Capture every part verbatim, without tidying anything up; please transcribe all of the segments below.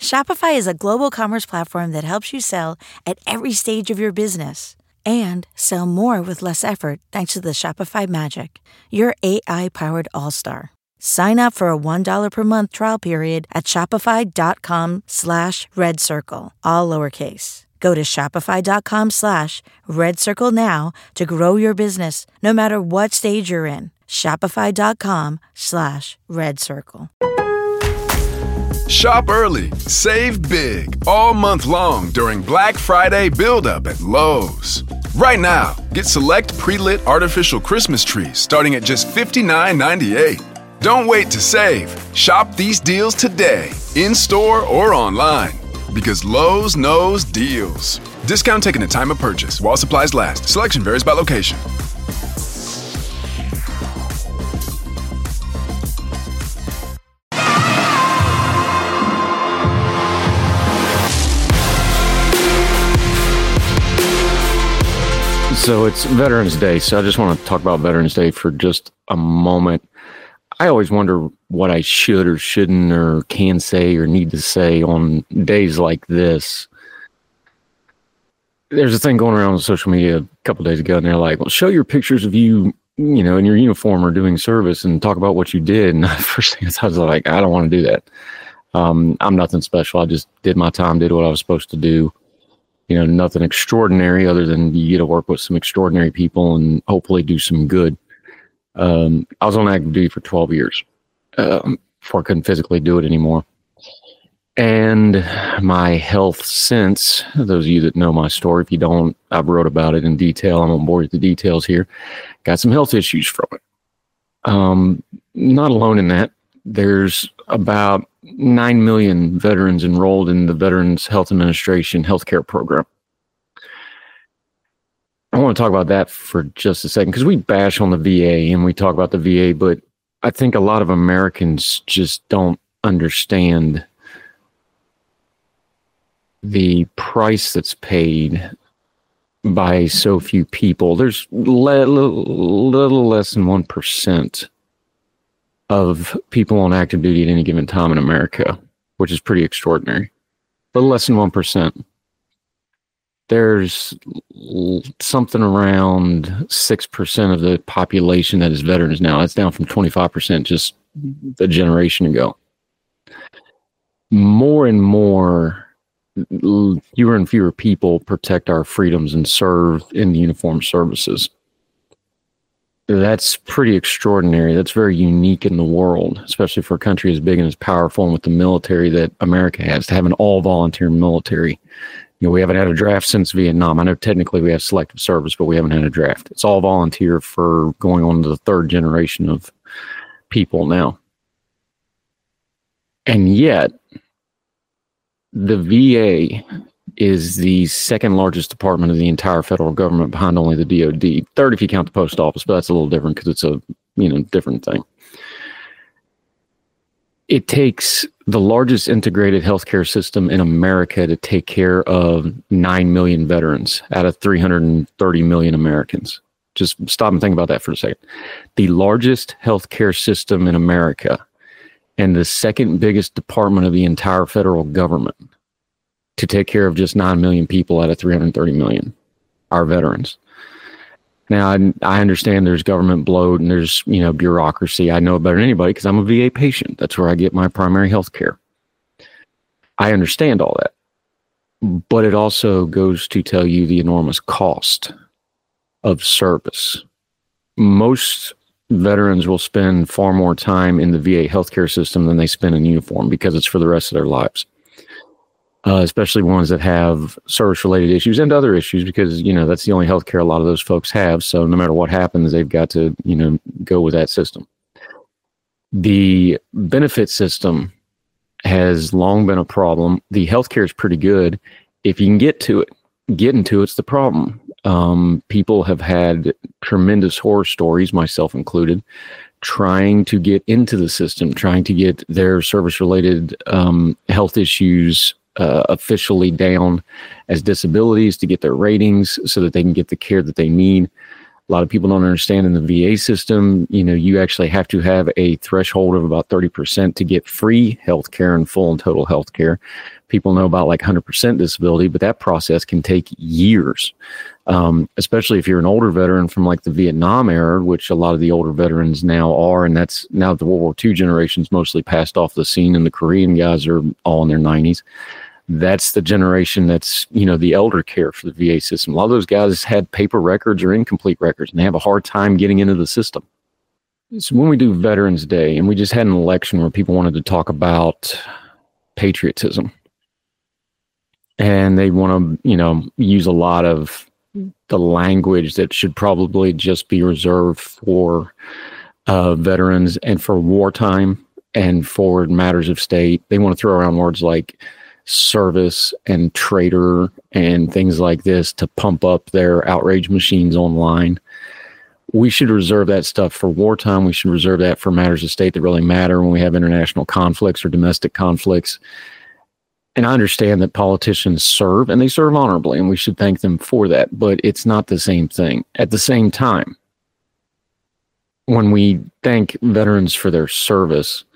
Shopify is a global commerce platform that helps you sell at every stage of your business and sell more with less effort thanks to the Shopify Magic, your A I-powered all-star. Sign up for a one dollar per month trial period at shopify.com slash red circle, all lowercase. Go to shopify.com slash red circle now to grow your business no matter what stage you're in. Shopify.com slash red circle. Shop early, save big, all month long during Black Friday build-up at Lowe's. Right now, get select pre-lit artificial Christmas trees starting at just fifty-nine ninety-eight. Don't wait to save. Shop these deals today, in-store or online, because Lowe's knows deals. Discount taken at time of purchase while supplies last. Selection varies by location. So it's Veterans Day, so I just want to talk about Veterans Day for just a moment. I always wonder what I should or shouldn't or can say or need to say on days like this. There's a thing going around on social media a couple of days ago, and they're like, well, show your pictures of you, you know, in your uniform or doing service and talk about what you did. And the first thing I was like, I don't want to do that. Um, I'm nothing special. I just did my time, did what I was supposed to do. You know, nothing extraordinary other than you get to work with some extraordinary people and hopefully do some good. Um, I was on active duty for twelve years um, before I couldn't physically do it anymore. And my health since, those of you that know my story, if you don't, I've wrote about it in detail. I won't bore you with the details here. Got some health issues from it. Um, not alone in that. There's about nine million veterans enrolled in the Veterans Health Administration healthcare program. I want to talk about that for just a second because we bash on the V A and we talk about the V A, but I think a lot of Americans just don't understand the price that's paid by so few people. There's le- little, little less than one percent of people on active duty at any given time in America, which is pretty extraordinary. A little less than one percent. There's something around six percent of the population that is veterans now. That's down from twenty-five percent just a generation ago. More and more, fewer and fewer people protect our freedoms and serve in the uniformed services. That's pretty extraordinary. That's very unique in the world, especially for a country as big and as powerful and with the military that America has, to have an all-volunteer military. You know, we haven't had a draft since Vietnam. I know technically we have selective service, but we haven't had a draft. It's all volunteer for going on to the third generation of people now. And yet, the V A is the second largest department of the entire federal government behind only the D O D. Third if you count the post office, but that's a little different because it's a, you know, different thing. It takes the largest integrated healthcare system in America to take care of nine million veterans out of three hundred thirty million Americans. Just stop and think about that for a second. The largest healthcare system in America and the second biggest department of the entire federal government to take care of just nine million people out of three hundred thirty million, our veterans. Now, I, I understand there's government bloat and there's, you know, bureaucracy. I know it better than anybody because I'm a V A patient. That's where I get my primary health care. I understand all that. But it also goes to tell you the enormous cost of service. Most veterans will spend far more time in the V A healthcare system than they spend in uniform because it's for the rest of their lives. Uh, especially ones that have service-related issues and other issues because, you know, that's the only healthcare a lot of those folks have. So no matter what happens, they've got to, you know, go with that system. The benefit system has long been a problem. The healthcare is pretty good. If you can get to it, getting to it's the problem. Um, people have had tremendous horror stories, myself included, trying to get into the system, trying to get their service-related um, health issues Uh, officially down as disabilities to get their ratings so that they can get the care that they need. A lot of people don't understand in the V A system, you know, you actually have to have a threshold of about thirty percent to get free health care and full and total health care. People know about like one hundred percent disability, but that process can take years, um, especially if you're an older veteran from like the Vietnam era, which a lot of the older veterans now are. And that's now the World War Two generation's mostly passed off the scene, and the Korean guys are all in their nineties. That's the generation that's, you know, the elder care for the V A system. A lot of those guys had paper records or incomplete records, and they have a hard time getting into the system. So when we do Veterans Day, and we just had an election where people wanted to talk about patriotism, and they want to, you know, use a lot of the language that should probably just be reserved for uh, veterans and for wartime and for matters of state. They want to throw around words like service and traitor and things like this to pump up their outrage machines online. We should reserve that stuff for wartime. We should reserve that for matters of state that really matter when we have international conflicts or domestic conflicts. And I understand that politicians serve, and they serve honorably, and we should thank them for that, but it's not the same thing. At the same time, when we thank veterans for their service,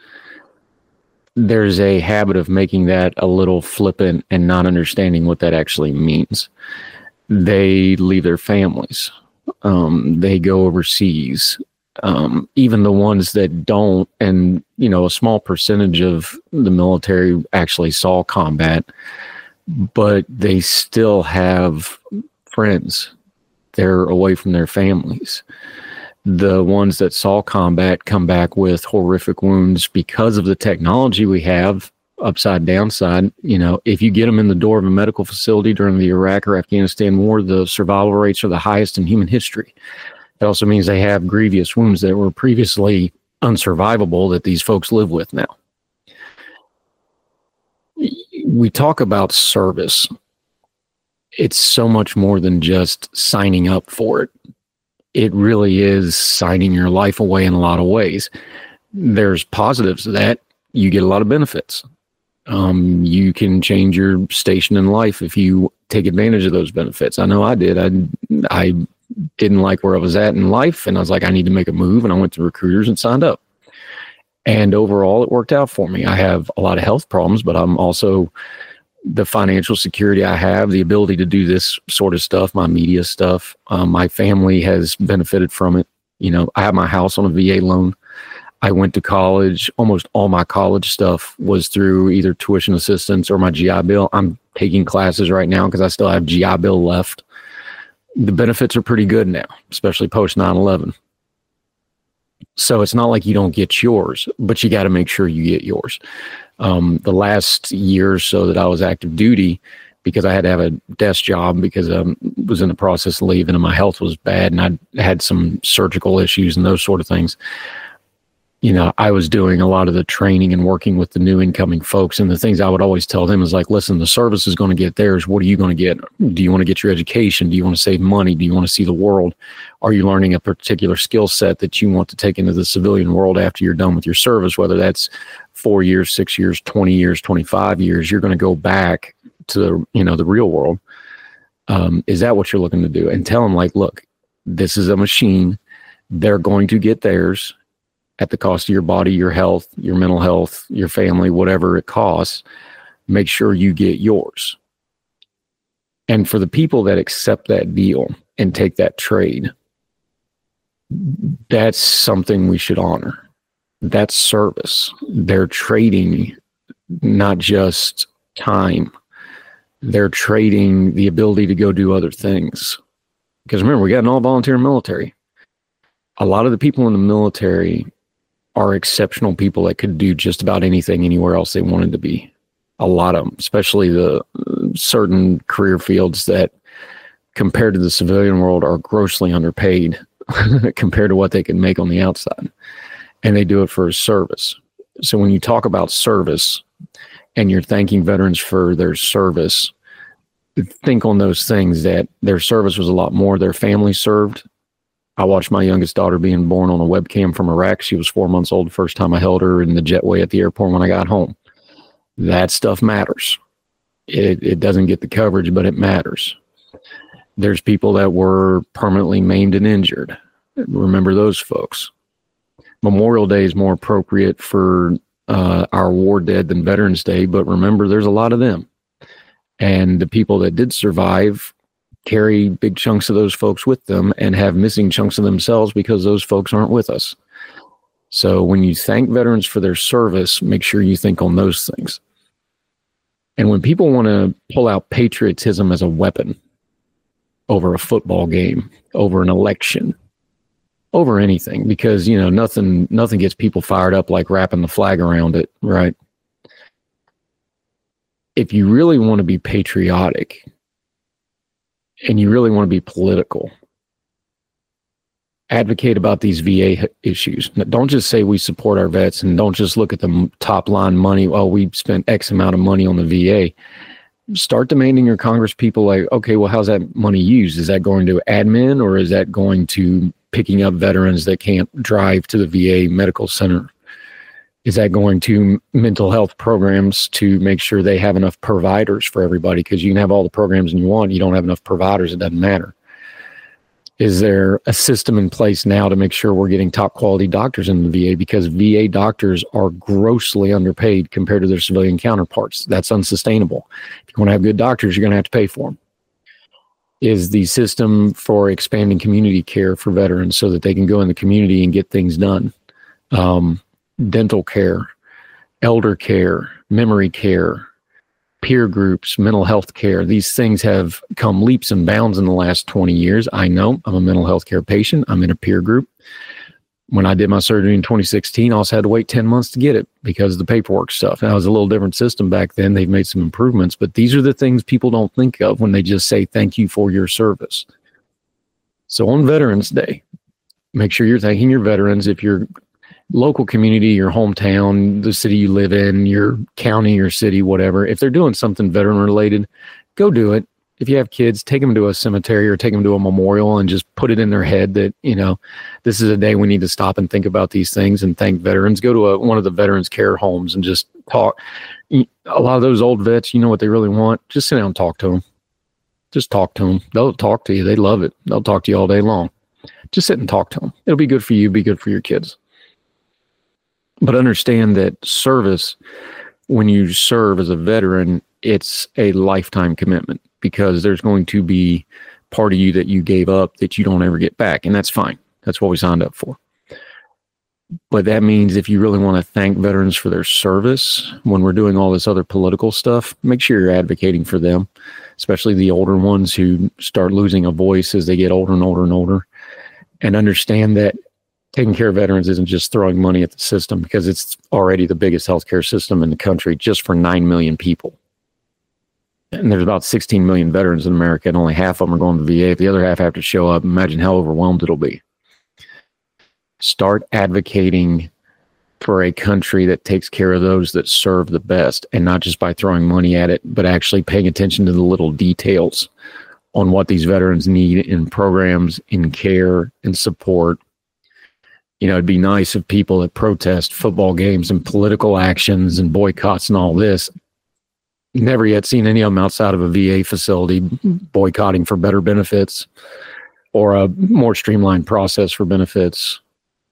there's a habit of making that a little flippant and not understanding what that actually means. They leave their families. Um, they go overseas. Um, even the ones that don't, and, you know, a small percentage of the military actually saw combat, but they still have friends. They're away from their families. The ones that saw combat come back with horrific wounds because of the technology we have, upside downside. You know, if you get them in the door of a medical facility during the Iraq or Afghanistan war, the survival rates are the highest in human history. It also means they have grievous wounds that were previously unsurvivable that these folks live with now. We talk about service. It's so much more than just signing up for it. It really is signing your life away in a lot of ways. There's positives to that. You get a lot of benefits. Um, you can change your station in life if you take advantage of those benefits. I know I did. I, I didn't like where I was at in life, and I was like, I need to make a move, and I went to recruiters and signed up. And overall, it worked out for me. I have a lot of health problems, but I'm also the financial security I have, the ability to do this sort of stuff, my media stuff. Um, my family has benefited from it. You know, I have my house on a V A loan. I went to college. Almost all my college stuff was through either tuition assistance or my G I Bill. I'm taking classes right now because I still have G I Bill left. The benefits are pretty good now, especially post nine eleven. So it's not like you don't get yours, but you got to make sure you get yours. Um, the last year or so that I was active duty, because I had to have a desk job because I was in the process of leaving and my health was bad and I had some surgical issues and those sort of things. You know, I was doing a lot of the training and working with the new incoming folks. And the things I would always tell them is like, listen, the service is going to get theirs. What are you going to get? Do you want to get your education? Do you want to save money? Do you want to see the world? Are you learning a particular skill set that you want to take into the civilian world after you're done with your service? Whether that's four years, six years, twenty years, twenty-five years, you're going to go back to the, you know, the real world. Um, is that what you're looking to do? And tell them like, look, this is a machine. They're going to get theirs at the cost of your body, your health, your mental health, your family, whatever it costs. Make sure you get yours. And for the people that accept that deal and take that trade, that's something we should honor. That's service. They're trading not just time. They're trading the ability to go do other things. Because remember, we got an all-volunteer military. A lot of the people in the military are exceptional people that could do just about anything anywhere else they wanted to be. A lot of them, especially the certain career fields that compared to the civilian world are grossly underpaid compared to what they can make on the outside. And they do it for a service. So when you talk about service and you're thanking veterans for their service, think on those things that their service was a lot more. Their family served. I watched my youngest daughter being born on a webcam from Iraq. She was four months old the first time I held her in the jetway at the airport when I got home. That stuff matters. It, it doesn't get the coverage, but it matters. There's people that were permanently maimed and injured. Remember those folks. Memorial Day is more appropriate for uh, our war dead than Veterans Day, but remember, there's a lot of them. And the people that did survive carry big chunks of those folks with them and have missing chunks of themselves because those folks aren't with us. So when you thank veterans for their service, make sure you think on those things. And when people want to pull out patriotism as a weapon over a football game, over an election, over anything, because, you know, nothing, nothing gets people fired up like wrapping the flag around it, right? If you really want to be patriotic and you really want to be political, advocate about these V A issues. Don't just say we support our vets and don't just look at the top line money. Well, we spent X amount of money on the V A. Start demanding your Congress people like, okay, well, how's that money used? Is that going to admin or is that going to picking up veterans that can't drive to the V A medical center? Is that going to mental health programs to make sure they have enough providers for everybody? Because you can have all the programs you want. You don't have enough providers. It doesn't matter. Is there a system in place now to make sure we're getting top quality doctors in the V A? Because V A doctors are grossly underpaid compared to their civilian counterparts. That's unsustainable. If you want to have good doctors, you're going to have to pay for them. Is the system for expanding community care for veterans so that they can go in the community and get things done? Um, dental care, elder care, memory care, peer groups, mental health care. These things have come leaps and bounds in the last twenty years. I know I'm a mental health care patient. I'm in a peer group. When I did my surgery in twenty sixteen, I also had to wait ten months to get it because of the paperwork stuff. That was a little different system back then. They've made some improvements, but these are the things people don't think of when they just say thank you for your service. So on Veterans Day, make sure you're thanking your veterans. If your local community, your hometown, the city you live in, your county, your city, whatever, if they're doing something veteran related, go do it. If you have kids, take them to a cemetery or take them to a memorial and just put it in their head that, you know, this is a day we need to stop and think about these things and thank veterans. Go to a, one of the veterans care homes and just talk. A lot of those old vets, you know what they really want? Just sit down and talk to them. Just talk to them. They'll talk to you. They love it. They'll talk to you all day long. Just sit and talk to them. It'll be good for you, be good for your kids. But understand that service, when you serve as a veteran, it's a lifetime commitment because there's going to be part of you that you gave up that you don't ever get back. And that's fine. That's what we signed up for. But that means if you really want to thank veterans for their service, when we're doing all this other political stuff, make sure you're advocating for them, especially the older ones who start losing a voice as they get older and older and older. And understand that taking care of veterans isn't just throwing money at the system because it's already the biggest healthcare system in the country just for nine million people. And there's about sixteen million veterans in America and only half of them are going to the V A. If the other half have to show up, imagine how overwhelmed it'll be. Start advocating for a country that takes care of those that serve the best and not just by throwing money at it, but actually paying attention to the little details on what these veterans need in programs, in care, in support. You know, it'd be nice if people that protest football games and political actions and boycotts and all this, never yet seen any of them outside of a V A facility boycotting for better benefits or a more streamlined process for benefits.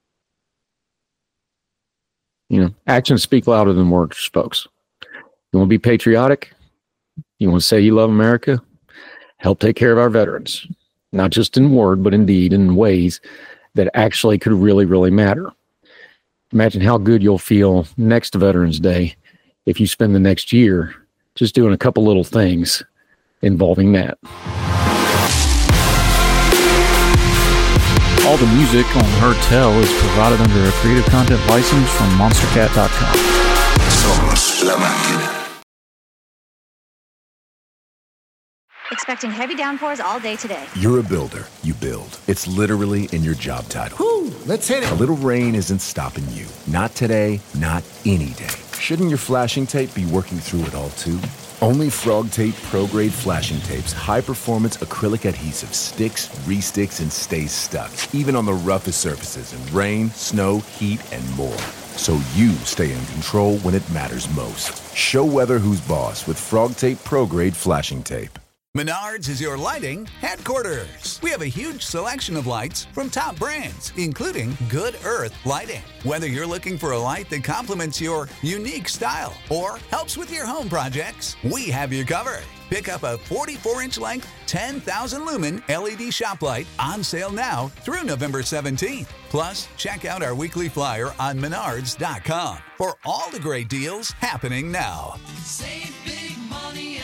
You know, actions speak louder than words, folks. You want to be patriotic? You want to say you love America? Help take care of our veterans, not just in word, but in deed, in ways that actually could really, really matter. Imagine how good you'll feel next Veterans Day if you spend the next year just doing a couple little things involving that. All the music on Heard Tell is provided under a Creative Content license from monster cat dot com. Somos la máquina. Expecting heavy downpours all day today. You're a builder. You build. It's literally in your job title. Whew, let's hit it. A little rain isn't stopping you. Not today, not any day. Shouldn't your flashing tape be working through it all too? Only Frog Tape Pro Grade Flashing Tape's high-performance acrylic adhesive sticks, re-sticks, and stays stuck, even on the roughest surfaces in rain, snow, heat, and more. So you stay in control when it matters most. Show weather who's boss with Frog Tape Pro Grade Flashing Tape. Menards is your lighting headquarters. We have a huge selection of lights from top brands, including Good Earth Lighting. Whether you're looking for a light that complements your unique style or helps with your home projects, we have you covered. Pick up a forty-four inch length, ten thousand lumen L E D shop light on sale now through November seventeenth. Plus, check out our weekly flyer on menards dot com for all the great deals happening now. Save big money